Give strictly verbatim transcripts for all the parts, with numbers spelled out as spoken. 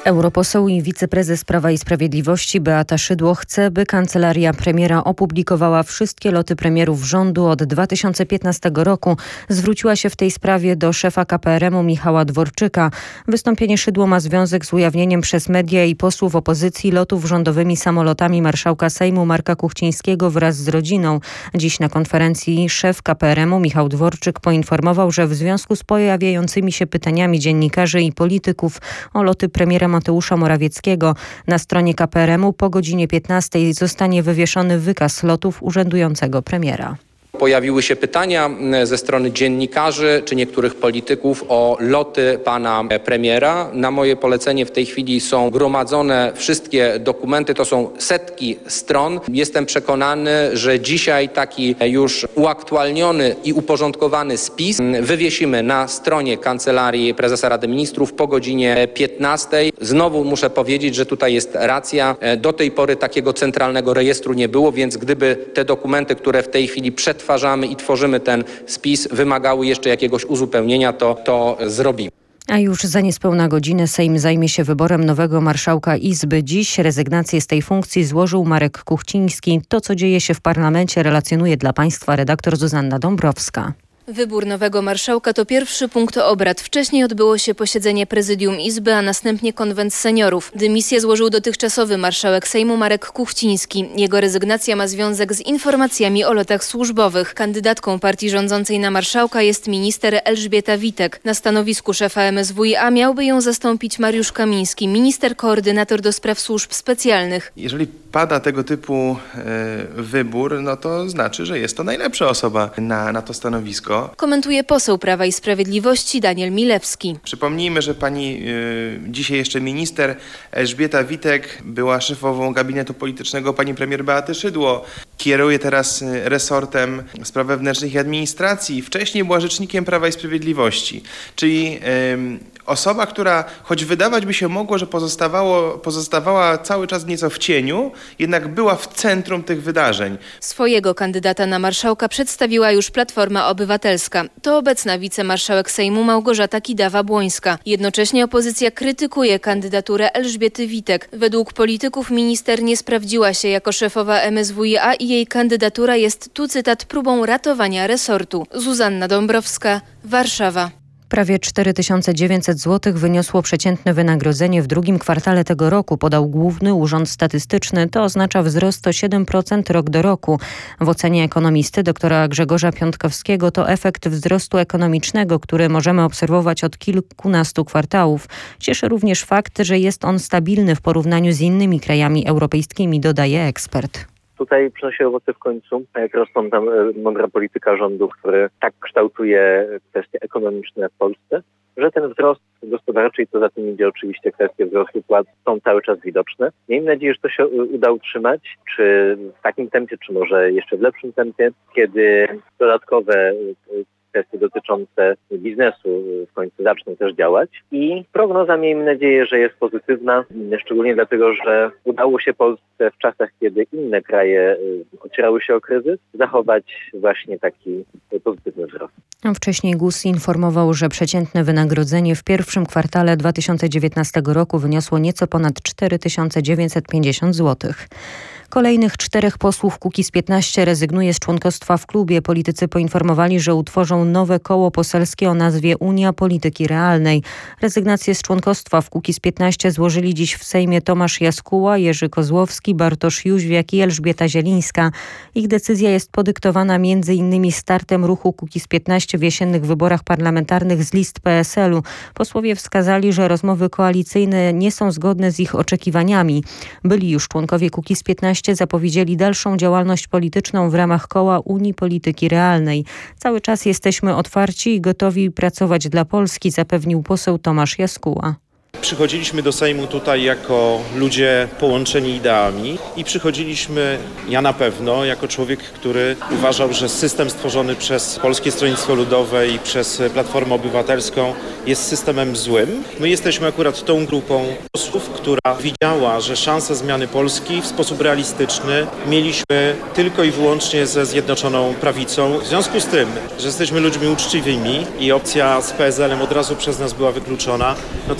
Europoseł i wiceprezes Prawa i Sprawiedliwości Beata Szydło chce, by kancelaria premiera opublikowała wszystkie loty premierów rządu od dwa tysiące piętnastego roku. Zwróciła się w tej sprawie do szefa K P R M u Michała Dworczyka. Wystąpienie Szydło ma związek z ujawnieniem przez media i posłów opozycji lotów rządowymi samolotami marszałka Sejmu Marka Kuchcińskiego wraz z rodziną. Dziś na konferencji szef K P R M u Michał Dworczyk poinformował, że w związku z pojawiającymi się pytaniami dziennikarzy i polityków o loty premiera Mateusza Morawieckiego na stronie K P R M u po godzinie piętnastej zostanie wywieszony wykaz lotów urzędującego premiera. Pojawiły się pytania ze strony dziennikarzy czy niektórych polityków o loty pana premiera. Na moje polecenie w tej chwili są gromadzone wszystkie dokumenty, to są setki stron. Jestem przekonany, że dzisiaj taki już uaktualniony i uporządkowany spis wywiesimy na stronie Kancelarii Prezesa Rady Ministrów po godzinie piętnastej. Znowu muszę powiedzieć, że tutaj jest racja. Do tej pory takiego centralnego rejestru nie było, więc gdyby te dokumenty, które w tej chwili przetwarzamy i tworzymy ten spis, wymagały jeszcze jakiegoś uzupełnienia, to to zrobimy. A już za niespełna godzinę Sejm zajmie się wyborem nowego marszałka Izby. Dziś rezygnację z tej funkcji złożył Marek Kuchciński. To, co dzieje się w parlamencie, relacjonuje dla Państwa redaktor Zuzanna Dąbrowska. Wybór nowego marszałka to pierwszy punkt obrad. Wcześniej odbyło się posiedzenie Prezydium Izby, a następnie konwent seniorów. Dymisję złożył dotychczasowy marszałek Sejmu Marek Kuchciński. Jego rezygnacja ma związek z informacjami o lotach służbowych. Kandydatką partii rządzącej na marszałka jest minister Elżbieta Witek. Na stanowisku szefa M S W i A miałby ją zastąpić Mariusz Kamiński, minister koordynator do spraw służb specjalnych. Jeżeli pada tego typu y, wybór, no to znaczy, że jest to najlepsza osoba na, na to stanowisko. Komentuje poseł Prawa i Sprawiedliwości Daniel Milewski. Przypomnijmy, że pani y, dzisiaj jeszcze minister Elżbieta Witek była szefową gabinetu politycznego pani premier Beaty Szydło. Kieruje teraz resortem spraw wewnętrznych i administracji. Wcześniej była rzecznikiem Prawa i Sprawiedliwości. Czyli y, osoba, która choć wydawać by się mogło, że pozostawało, pozostawała cały czas nieco w cieniu, jednak była w centrum tych wydarzeń. Swojego kandydata na marszałka przedstawiła już Platforma Obywatelska. To obecna wicemarszałek Sejmu Małgorzata Kidawa-Błońska. Jednocześnie opozycja krytykuje kandydaturę Elżbiety Witek. Według polityków minister nie sprawdziła się jako szefowa M S W i A i jej kandydatura jest, tu cytat, próbą ratowania resortu. Zuzanna Dąbrowska, Warszawa. Prawie cztery tysiące dziewięćset złotych wyniosło przeciętne wynagrodzenie w drugim kwartale tego roku, podał Główny Urząd Statystyczny. To oznacza wzrost o siedem procent rok do roku. W ocenie ekonomisty doktora Grzegorza Piątkowskiego to efekt wzrostu ekonomicznego, który możemy obserwować od kilkunastu kwartałów. Cieszy również fakt, że jest on stabilny w porównaniu z innymi krajami europejskimi, dodaje ekspert. Tutaj przynosi owoce w końcu, jak rosną tam mądra polityka rządu, który tak kształtuje kwestie ekonomiczne w Polsce, że ten wzrost gospodarczy i co za tym idzie oczywiście kwestie wzrostu płac są cały czas widoczne. Miejmy nadzieję, że to się uda utrzymać, czy w takim tempie, czy może jeszcze w lepszym tempie, kiedy dodatkowe kwestie dotyczące biznesu w końcu zaczną też działać. I prognoza, miejmy nadzieję, że jest pozytywna, szczególnie dlatego, że udało się Polsce w czasach, kiedy inne kraje ocierały się o kryzys, zachować właśnie taki pozytywny wzrost. Wcześniej G U S informował, że przeciętne wynagrodzenie w pierwszym kwartale dwa tysiące dziewiętnastego roku wyniosło nieco ponad cztery tysiące dziewięćset pięćdziesiąt złotych. Kolejnych czterech posłów Kukiz piętnaście rezygnuje z członkostwa w klubie. Politycy poinformowali, że utworzą nowe koło poselskie o nazwie Unia Polityki Realnej. Rezygnację z członkostwa w Kukiz piętnaście złożyli dziś w Sejmie Tomasz Jaskuła, Jerzy Kozłowski, Bartosz Jóźwiak i Elżbieta Zielińska. Ich decyzja jest podyktowana między innymi startem ruchu Kukiz piętnaście w jesiennych wyborach parlamentarnych z list P S L u. Posłowie wskazali, że rozmowy koalicyjne nie są zgodne z ich oczekiwaniami. Byli już członkowie Kukiz piętnaście zapowiedzieli dalszą działalność polityczną w ramach koła Unii Polityki Realnej. Cały czas jesteśmy otwarci i gotowi pracować dla Polski, zapewnił poseł Tomasz Jaskuła. Przychodziliśmy do Sejmu tutaj jako ludzie połączeni ideami i przychodziliśmy, ja na pewno, jako człowiek, który uważał, że system stworzony przez Polskie Stronnictwo Ludowe i przez Platformę Obywatelską jest systemem złym. My jesteśmy akurat tą grupą posłów, która widziała, że szanse zmiany Polski w sposób realistyczny mieliśmy tylko i wyłącznie ze Zjednoczoną Prawicą. W związku z tym, że jesteśmy ludźmi uczciwymi i opcja z P S L em od razu przez nas była wykluczona, no to jesteśmy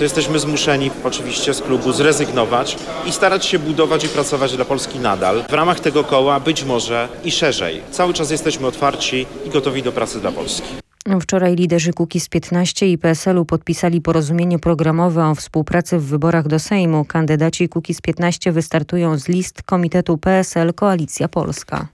zmuszeni oczywiście z klubu zrezygnować i starać się budować i pracować dla Polski nadal. W ramach tego koła być może i szerzej. Cały czas jesteśmy otwarci i gotowi do pracy dla Polski. Wczoraj liderzy Kukiz piętnaście i P S L u podpisali porozumienie programowe o współpracy w wyborach do Sejmu. Kandydaci Kukiz piętnaście wystartują z list Komitetu P S L Koalicja Polska.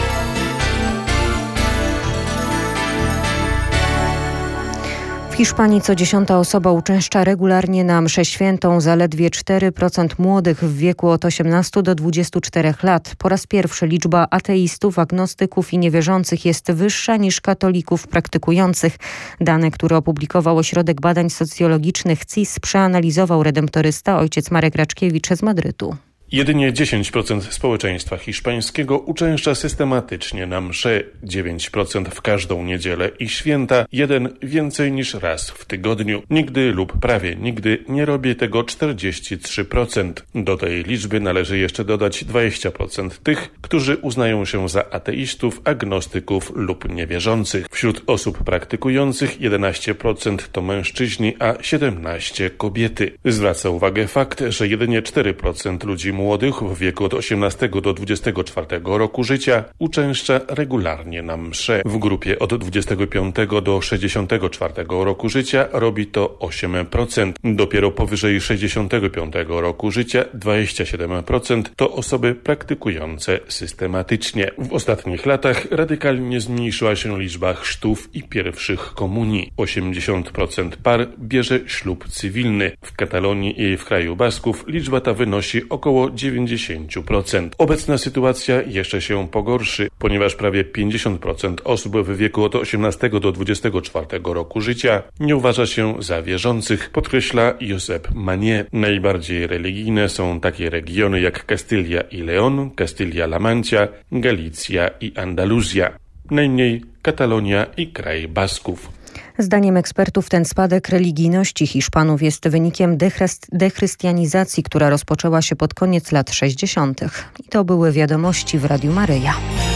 W Hiszpanii co dziesiąta osoba uczęszcza regularnie na mszę świętą. Zaledwie cztery procent młodych w wieku od osiemnastu do dwudziestu czterech lat. Po raz pierwszy liczba ateistów, agnostyków i niewierzących jest wyższa niż katolików praktykujących. Dane, które opublikował Ośrodek Badań Socjologicznych C I S, przeanalizował redemptorysta ojciec Marek Raczkiewicz z Madrytu. Jedynie dziesięć procent społeczeństwa hiszpańskiego uczęszcza systematycznie na msze, dziewięć procent w każdą niedzielę i święta, jeden więcej niż raz w tygodniu. Nigdy lub prawie nigdy nie robi tego czterdzieści trzy procent. Do tej liczby należy jeszcze dodać dwadzieścia procent tych, którzy uznają się za ateistów, agnostyków lub niewierzących. Wśród osób praktykujących jedenaście procent to mężczyźni, a siedemnaście procent kobiety. Zwraca uwagę fakt, że jedynie cztery procent ludzi młodych w wieku od osiemnastego do dwudziestego czwartego roku życia uczęszcza regularnie na msze. W grupie od dwudziestego piątego do sześćdziesiątego czwartego roku życia robi to osiem procent. Dopiero powyżej sześćdziesiątego piątego roku życia dwadzieścia siedem procent to osoby praktykujące systematycznie. W ostatnich latach radykalnie zmniejszyła się liczba chrztów i pierwszych komunii. osiemdziesiąt procent par bierze ślub cywilny. W Katalonii i w kraju Basków liczba ta wynosi około dziewięćdziesiąt procent. Obecna sytuacja jeszcze się pogorszy, ponieważ prawie pięćdziesiąt procent osób w wieku od osiemnastego do dwudziestego czwartego roku życia nie uważa się za wierzących, podkreśla Josep Manier. Najbardziej religijne są takie regiony jak Kastylia i León, Kastylia-La Mancha, Galicja i Andaluzja. Najmniej Katalonia i kraj Basków. Zdaniem ekspertów ten spadek religijności Hiszpanów jest wynikiem dechrystianizacji, która rozpoczęła się pod koniec lat sześćdziesiątych. I to były wiadomości w Radiu Maryja.